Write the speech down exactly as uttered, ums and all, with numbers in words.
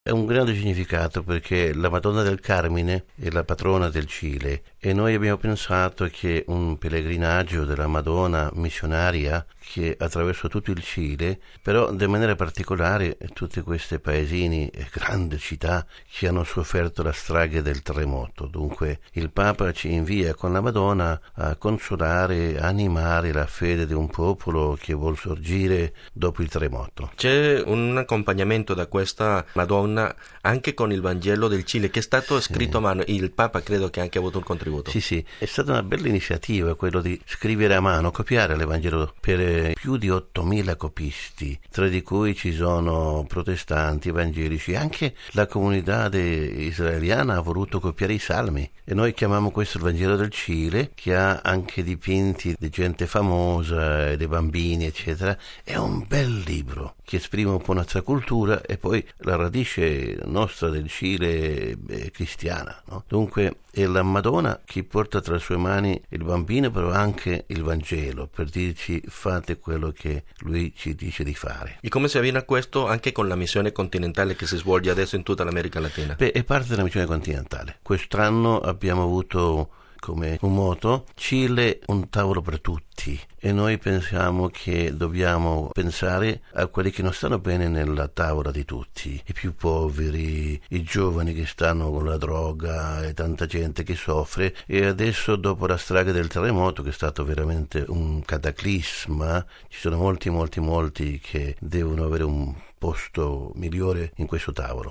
È un grande significato perché la Madonna del Carmine è la patrona del Cile e noi abbiamo pensato che un pellegrinaggio della Madonna missionaria che attraverso tutto il Cile, però in maniera particolare tutti questi paesini e grandi città che hanno sofferto la strage del terremoto. Dunque il Papa ci invia con la Madonna a consolare, a animare la fede di un popolo che vuol sorgere dopo il terremoto. C'è un accompagnamento da questa Madonna anche con il Vangelo del Cile, che è stato Sì. scritto a mano. Il Papa credo che ha anche avuto un contributo. Sì, sì, è stata una bella iniziativa quello di scrivere a mano, copiare l'Evangelo per più di ottomila copisti, tra di cui ci sono protestanti, evangelici, anche la comunità israeliana ha voluto copiare i Salmi e noi chiamiamo questo il Vangelo del Cile, che ha anche dipinti di gente famosa, dei bambini, eccetera. È un bel libro che esprime un po' nostra cultura e poi la radice nostra del Cile è cristiana, no? Dunque è la Madonna che porta tra le sue mani il bambino, però anche il Vangelo, per dirci fate quello che lui ci dice di fare. E come si avviene a questo anche con la missione continentale che si svolge adesso in tutta l'America Latina? Beh, è parte della missione continentale. Quest'anno abbiamo avuto come un motto Cile, un tavolo per tutti, e noi pensiamo che dobbiamo pensare a quelli che non stanno bene nella tavola di tutti, i più poveri, i giovani che stanno con la droga e tanta gente che soffre. E adesso, dopo la strage del terremoto, che è stato veramente un cataclisma, ci sono molti molti molti che devono avere un posto migliore in questo tavolo.